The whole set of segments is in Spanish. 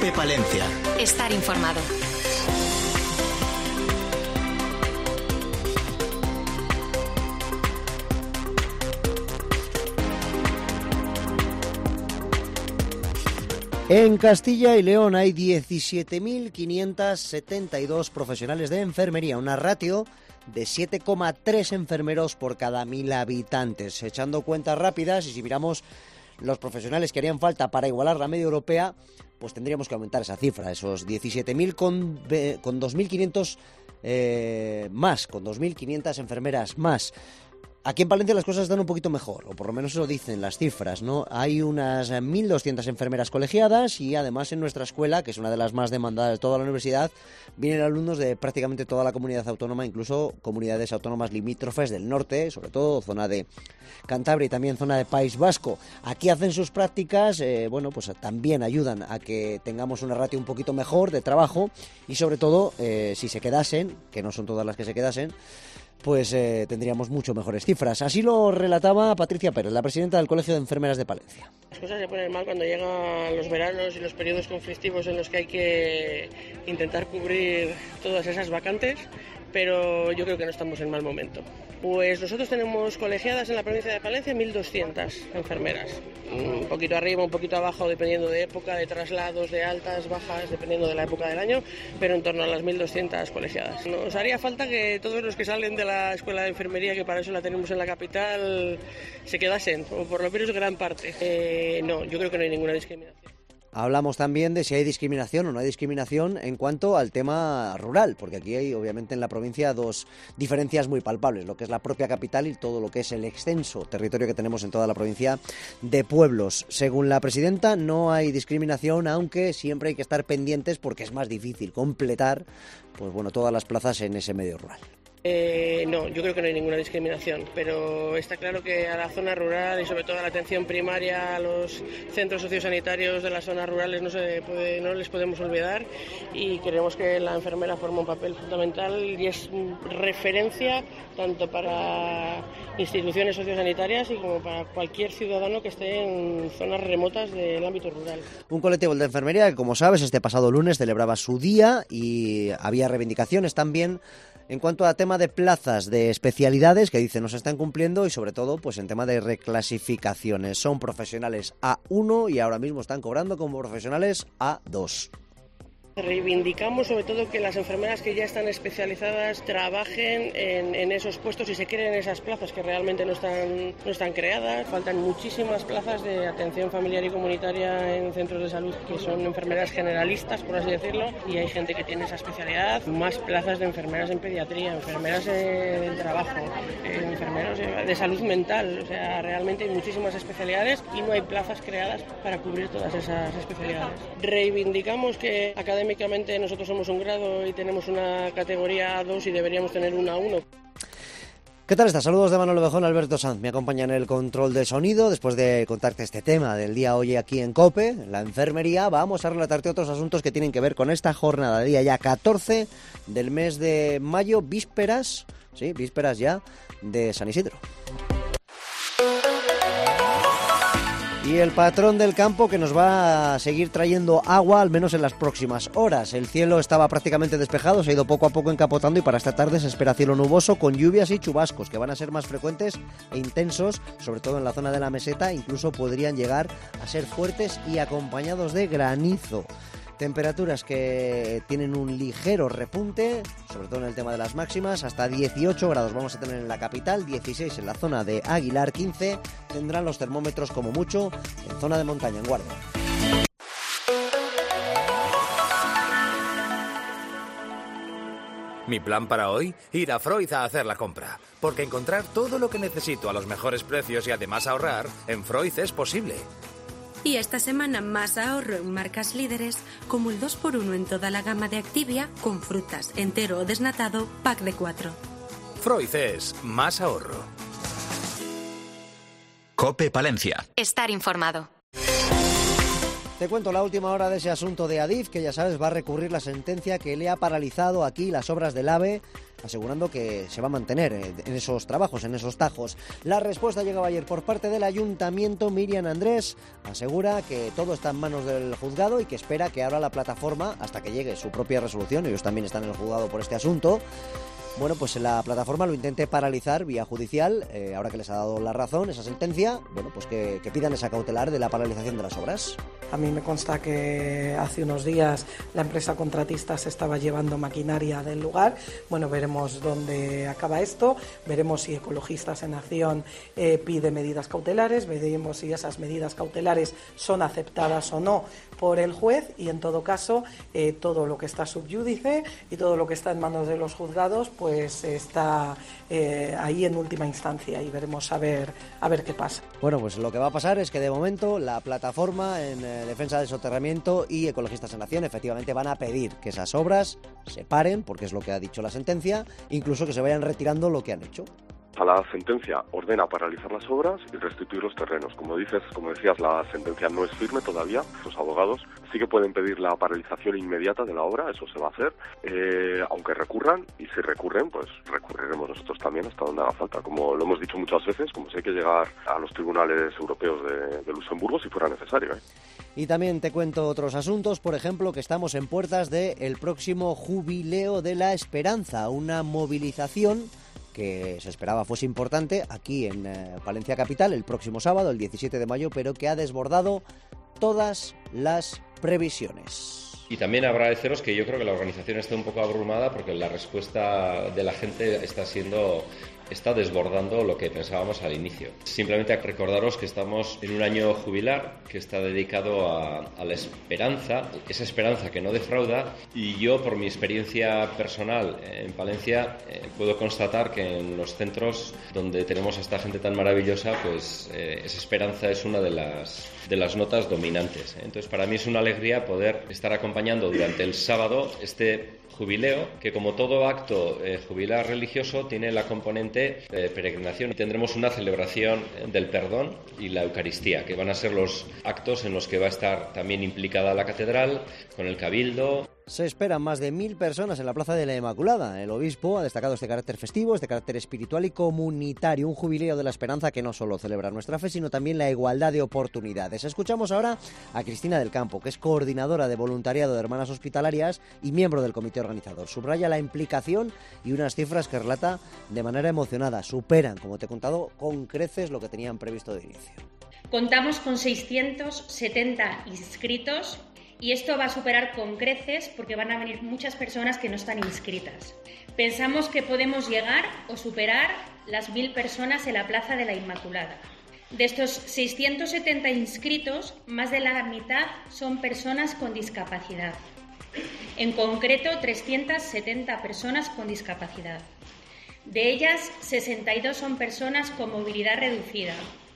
COPE Palencia. Estar informado. En Castilla y León hay 17.572 profesionales de enfermería, una ratio de 7,3 enfermeros por cada 1.000 habitantes. Echando cuentas rápidas, y si miramos los profesionales que harían falta para igualar la media europea, pues tendríamos que aumentar esa cifra, esos 17.000 con 2.500 más, con 2.500 enfermeras más. Aquí en Palencia las cosas están un poquito mejor, o por lo menos eso dicen las cifras, ¿no? Hay unas 1.200 enfermeras colegiadas y además en nuestra escuela, que es una de las más demandadas de toda la universidad, vienen alumnos de prácticamente toda la comunidad autónoma, incluso comunidades autónomas limítrofes del norte, sobre todo zona de Cantabria y también zona de País Vasco. Aquí hacen sus prácticas, pues también ayudan a que tengamos una ratio un poquito mejor de trabajo y sobre todo, si se quedasen, que no son todas las que se quedasen, pues tendríamos mucho mejores cifras. Así lo relataba Patricia Pérez, la presidenta del Colegio de Enfermeras de Palencia. Las cosas se ponen mal cuando llegan los veranos y los periodos conflictivos en los que hay que intentar cubrir todas esas vacantes, pero yo creo que no estamos en mal momento. Pues nosotros tenemos colegiadas en la provincia de Palencia 1.200 enfermeras. Un poquito arriba, un poquito abajo, dependiendo de época, de traslados, de altas, bajas, dependiendo de la época del año, pero en torno a las 1.200 colegiadas. Nos haría falta que todos los que salen de la escuela de enfermería, que para eso la tenemos en la capital, se quedasen, o por lo menos gran parte. No, yo creo que no hay ninguna discriminación. Hablamos también de si hay discriminación o no hay discriminación en cuanto al tema rural, porque aquí hay obviamente en la provincia dos diferencias muy palpables, lo que es la propia capital y todo lo que es el extenso territorio que tenemos en toda la provincia de pueblos. Según la presidenta, no hay discriminación, aunque siempre hay que estar pendientes porque es más difícil completar todas las plazas en ese medio rural. No, yo creo que no hay ninguna discriminación, pero está claro que a la zona rural y sobre todo a la atención primaria, a los centros sociosanitarios de las zonas rurales no les podemos olvidar, y creemos que la enfermera forma un papel fundamental y es referencia tanto para instituciones sociosanitarias y como para cualquier ciudadano que esté en zonas remotas del ámbito rural. Un colectivo de enfermería que, como sabes, este pasado lunes celebraba su día y había reivindicaciones también en cuanto a tema de plazas de especialidades que dicen no se están cumpliendo y sobre todo pues en tema de reclasificaciones. Son profesionales A1 y ahora mismo están cobrando como profesionales A2. Reivindicamos sobre todo que las enfermeras que ya están especializadas trabajen en esos puestos y se creen esas plazas que realmente no están creadas. Faltan muchísimas plazas de atención familiar y comunitaria en centros de salud que son enfermeras generalistas, por así decirlo, y hay gente que tiene esa especialidad. Más plazas de enfermeras en pediatría, enfermeras del trabajo, enfermeros de salud mental. O sea, realmente hay muchísimas especialidades y no hay plazas creadas para cubrir todas esas especialidades. Reivindicamos que académicamente nosotros somos un grado y tenemos una categoría A2 y deberíamos tener una A1. ¿Qué tal estás? Saludos de Manolo Bejón, Alberto Sanz. Me acompaña en el control de sonido. Después de contarte este tema del día hoy aquí en COPE, en la enfermería, vamos a relatarte otros asuntos que tienen que ver con esta jornada, día ya 14 del mes de mayo, vísperas ya de San Isidro. Y el patrón del campo que nos va a seguir trayendo agua, al menos en las próximas horas. El cielo estaba prácticamente despejado, se ha ido poco a poco encapotando y para esta tarde se espera cielo nuboso con lluvias y chubascos que van a ser más frecuentes e intensos, sobre todo en la zona de la meseta, incluso podrían llegar a ser fuertes y acompañados de granizo. Temperaturas que tienen un ligero repunte, sobre todo en el tema de las máximas, hasta 18 grados vamos a tener en la capital, 16 en la zona de Aguilar, 15 tendrán los termómetros como mucho en zona de montaña, en Guardia. Mi plan para hoy, ir a Freud a hacer la compra, porque encontrar todo lo que necesito a los mejores precios y además ahorrar, en Freud es posible. Y esta semana más ahorro en marcas líderes, como el 2x1 en toda la gama de Activia, con frutas, entero o desnatado, pack de 4. Freud es más ahorro. COPE Palencia. Estar informado. Te cuento la última hora de ese asunto de Adif, que ya sabes va a recurrir la sentencia que le ha paralizado aquí las obras del AVE asegurando que se va a mantener en esos trabajos, en esos tajos. La respuesta llegaba ayer por parte del Ayuntamiento. Miriam Andrés asegura que todo está en manos del juzgado y que espera que ahora la plataforma, hasta que llegue su propia resolución, ellos también están en el juzgado por este asunto, bueno, pues la plataforma lo intente paralizar vía judicial, ahora que les ha dado la razón esa sentencia, bueno, pues que pidan esa cautelar de la paralización de las obras. A mí me consta que hace unos días la empresa contratista se estaba llevando maquinaria del lugar. Bueno, veremos dónde acaba esto, veremos si Ecologistas en Acción pide medidas cautelares, veremos si esas medidas cautelares son aceptadas o no por el juez y en todo caso todo lo que está sub iudice y todo lo que está en manos de los juzgados pues está ahí en última instancia y veremos a ver qué pasa. Bueno, pues lo que va a pasar es que de momento la plataforma en defensa del soterramiento y Ecologistas en Acción efectivamente van a pedir que esas obras se paren, porque es lo que ha dicho la sentencia, incluso que se vayan retirando lo que han hecho. La sentencia ordena paralizar las obras y restituir los terrenos. Como decías, la sentencia no es firme todavía. Los abogados sí que pueden pedir la paralización inmediata de la obra, eso se va a hacer, aunque recurran, y si recurren, pues recurriremos nosotros también hasta donde haga falta. Como lo hemos dicho muchas veces, como si hay que llegar a los tribunales europeos de Luxemburgo si fuera necesario. Y también te cuento otros asuntos, por ejemplo, que estamos en puertas del próximo Jubileo de la Esperanza, una movilización que se esperaba fuese importante aquí en Palencia Capital el próximo sábado, el 17 de mayo, pero que ha desbordado todas las previsiones. Y también agradeceros que yo creo que la organización está un poco abrumada porque la respuesta de la gente está desbordando lo que pensábamos al inicio. Simplemente recordaros que estamos en un año jubilar que está dedicado a la esperanza, esa esperanza que no defrauda, y yo por mi experiencia personal en Palencia puedo constatar que en los centros donde tenemos a esta gente tan maravillosa, pues esa esperanza es una de las notas dominantes. Entonces para mí es una alegría poder estar acompañando durante el sábado este jubileo, que como todo acto jubilar religioso tiene la componente de peregrinación. Tendremos una celebración del perdón y la Eucaristía, que van a ser los actos en los que va a estar también implicada la catedral, con el cabildo. Se esperan más de 1.000 personas en la Plaza de la Inmaculada. El obispo ha destacado este carácter festivo, este carácter espiritual y comunitario, un jubileo de la esperanza que no solo celebra nuestra fe, sino también la igualdad de oportunidades. Escuchamos ahora a Cristina del Campo, que es coordinadora de voluntariado de Hermanas Hospitalarias y miembro del comité organizador. Subraya la implicación y unas cifras que relata de manera emocionada. Superan, como te he contado, con creces lo que tenían previsto de inicio. Contamos con 670 inscritos. Y esto va a superar con creces porque van a venir muchas personas que no están inscritas. Pensamos que podemos llegar o superar las 1.000 personas en la Plaza de la Inmaculada. De estos 670 inscritos, más de la mitad son personas con discapacidad. En concreto, 370 personas con discapacidad. De ellas, 62 son personas con movilidad reducida.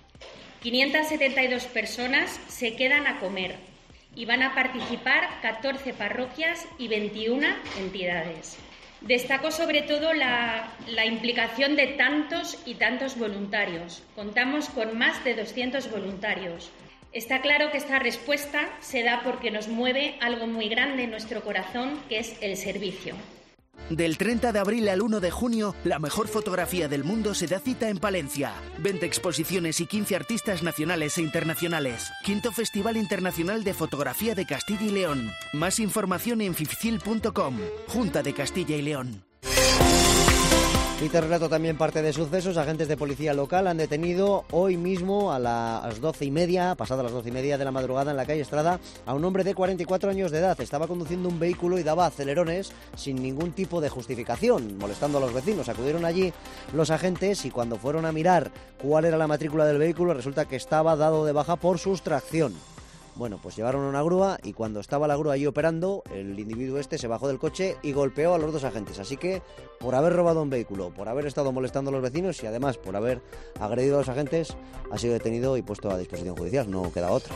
572 personas se quedan a comer. Y van a participar 14 parroquias y 21 entidades. Destaco sobre todo la implicación de tantos y tantos voluntarios. Contamos con más de 200 voluntarios. Está claro que esta respuesta se da porque nos mueve algo muy grande en nuestro corazón, que es el servicio. Del 30 de abril al 1 de junio, la mejor fotografía del mundo se da cita en Palencia. 20 exposiciones y 15 artistas nacionales e internacionales. Quinto Festival Internacional de Fotografía de Castilla y León. Más información en fifcil.com. Junta de Castilla y León. Y te relato también parte de sucesos. Agentes de policía local han detenido hoy mismo a las 12:30, pasadas las 12:30 de la madrugada en la calle Estrada, a un hombre de 44 años de edad. Estaba conduciendo un vehículo y daba acelerones sin ningún tipo de justificación, molestando a los vecinos. Acudieron allí los agentes y cuando fueron a mirar cuál era la matrícula del vehículo, resulta que estaba dado de baja por sustracción. Bueno, pues llevaron una grúa y cuando estaba la grúa allí operando, el individuo se bajó del coche y golpeó a los dos agentes. Así que, por haber robado un vehículo, por haber estado molestando a los vecinos y además por haber agredido a los agentes, ha sido detenido y puesto a disposición judicial. No queda otra.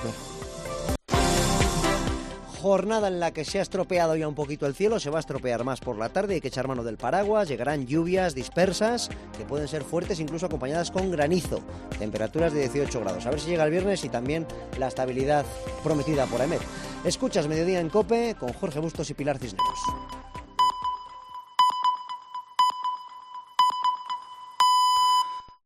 Jornada en la que se ha estropeado ya un poquito el cielo, se va a estropear más por la tarde, hay que echar mano del paraguas, llegarán lluvias dispersas que pueden ser fuertes, incluso acompañadas con granizo, temperaturas de 18 grados. A ver si llega el viernes y también la estabilidad prometida por AEMET. Escuchas Mediodía en COPE con Jorge Bustos y Pilar Cisneros.